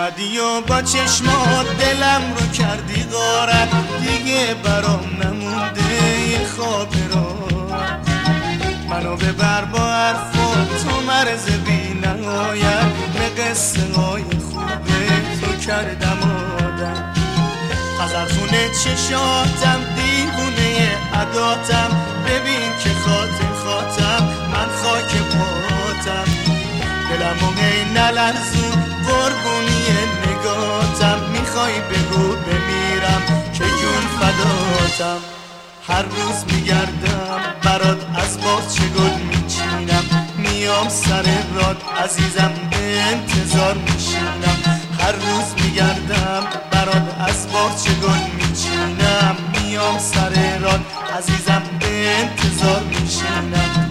اومدی و با چشمات دلم رو کردی غارت، دیگه برام نمونده یه خاطرات. منو ببر با حرفات، تو مرز بی نهایت، به قصه های خوبه تو کردم آدم. خزرخونه چشاتم، دیوونه عداتم، ببین که خاطرم من خاک پاتم. دلمو هی نلرزون، قربونی نگاتم، میخوای بگو بمیرم که جون فداتم. هر روز میگردم برات از باغچه گل میچینم، میام سر راد عزیزم به انتظار میشینم. هر روز میگردم برات از باغچه گل میچینم، میام سر راد عزیزم به انتظار میشینم.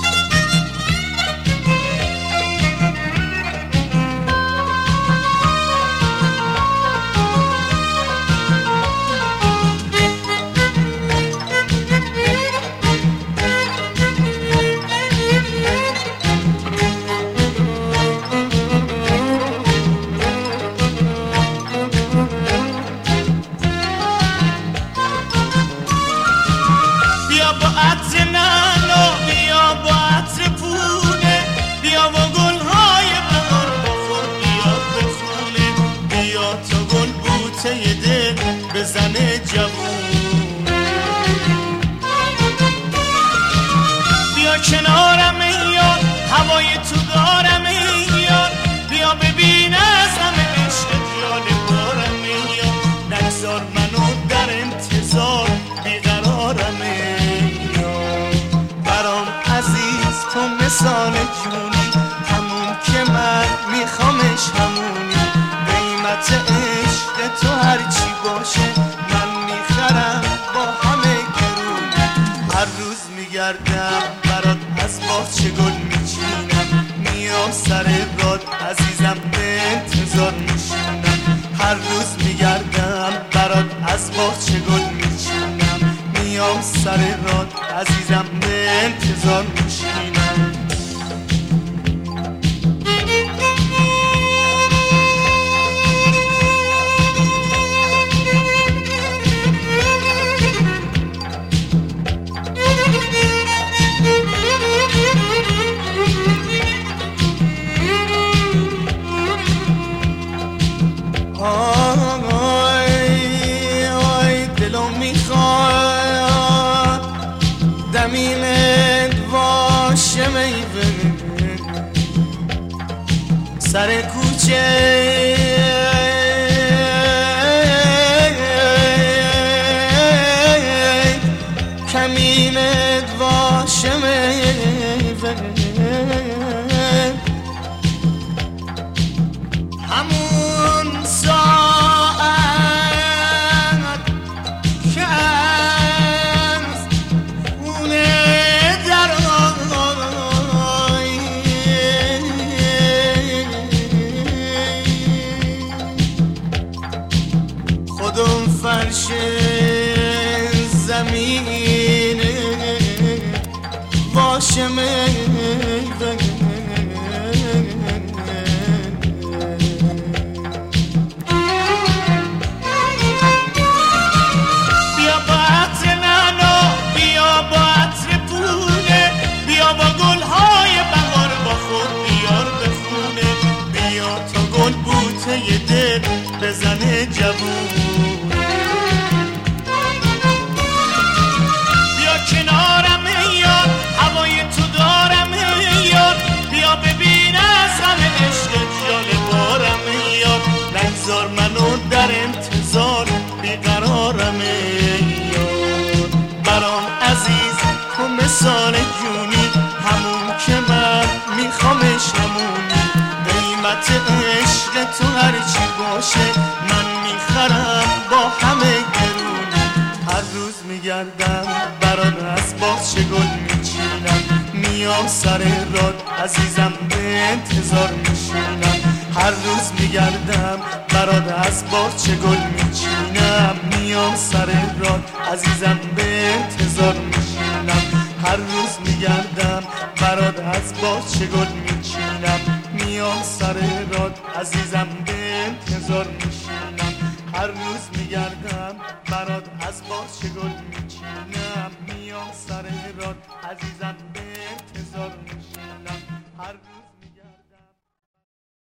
بزنه جوون بیا کنارم یار، هوای تو دارم یار، بیا ببین از همه عشق جالبارم یار. نگذار منو در انتظار بیقرارم یار. برام عزیز تو مثال جونی، همون که من میخوامش همونی. قیمت عشق تو هرچی باشه من میخرم با همه گرون. هر روز میگردم برات از باغچه گل میچینم، میام سر راد عزیزم به انتظار میشینم. هر روز میگردم برات از باغچه گل میچینم، میام سر راد عزیزم به انتظار میشینم. زمینت واشه میوه سر کوچه، کمینت واشه میوه همون ساعت که از خونه در آی خودم فرش زمینه واشه میوه یه دل بزنه جوون. بیا کنارم یار، هوای تو دارم یار، بیا ببین از همه عشق جالبارم یار. نگذار منو در انتظار بیقرارم یار. برام عزیز تو مثال جونی، همون که من میخوامش همونی. قیمت عشق تو هرچی باشه من میخرم با همه گرونی. هر روز میگردم برات از باغچه گل میچینم، میام سر راد عزیزم به انتظار میشینم. هر روز میگردم برات از باغچه گل میچینم، میام سر راد عزیزم به انتظار میشینم. هر روز میگردم برات از باغچه گل میچینم، میام سر راد عزیزم به هر روز میگردم برات از باز چه گل میچینم میام سر راد عزیزم